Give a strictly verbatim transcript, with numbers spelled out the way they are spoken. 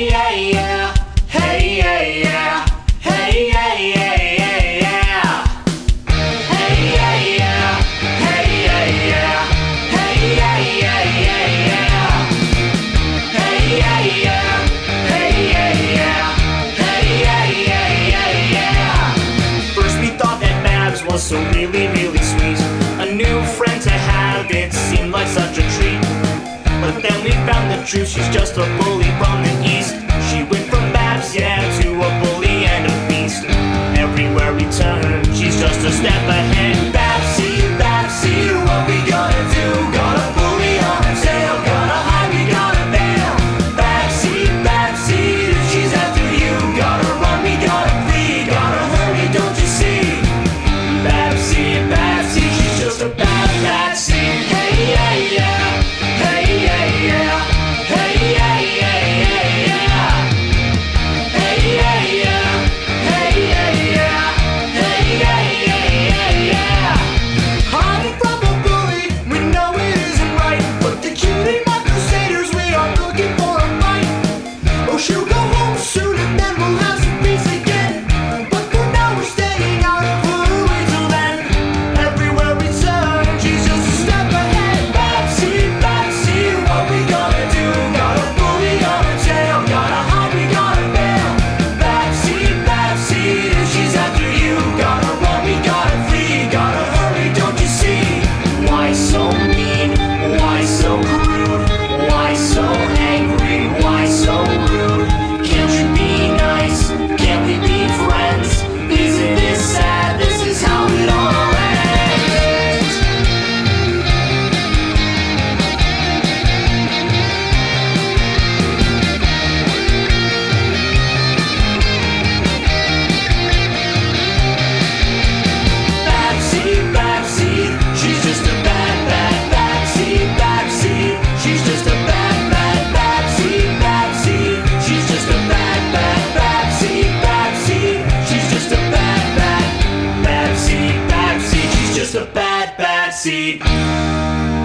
Hey, yeah, yeah. Hey, yeah, yeah. Hey, yeah, yeah, yeah, yeah. Hey, yeah, yeah. Hey, yeah, yeah. Hey, yeah, yeah, yeah, yeah. Hey, yeah, yeah. Hey, yeah, yeah. Hey, yeah, yeah, yeah, yeah. First we thought that Babs was so really, really sweet. A new friend to have, it seemed like such a treat. But then we found the truth, she's just a bully from the east. She went from Babs, yeah, to a bully and a beast. Everywhere we turn, she's just a step ahead. Babsy, Babsy, what we gonna do? Got a bully on her tail, gotta hide, we gotta bail. Babsy, Babsy, she's after you. Gotta run, we gotta flee, gotta hurry, don't you see? Babsy, Babsy, she's just a bad Babsy. Hey, yeah, yeah. Hey, yeah, yeah. Hey, yeah, yeah, yeah, yeah. Hey, yeah, yeah. Hey, yeah, yeah. Hey, yeah, yeah, yeah, yeah. Hiding from a bully, we know it isn't right. But the cutie mark crusaders, we are looking for a fight. Oh, she'll go home soon and then we'll have some peace again. But for now we're staying out of her way till then. Everywhere we turn, she's just a step ahead. Babsy, Babsy, what we gonna do? Got a bully on her tail, gotta hide, we gotta bail. Babsy, Babsy, she's after you. Gotta run, we gotta flee, gotta hurry, don't you see? Why so mean? Why so crude? Why so angry? Why so rude? Can't you be nice? Can't we be friends? Isn't this sad? This is how it all ends. Babsy, Babsy, she's just a bad, bad Babsy, Babsy, she's just a bad, bad Babsy, Babsy, she's just a bad, bad Babsy, Babsy, she's just a bad, bad Babsy, Babsy, she's just a bad, bad seed.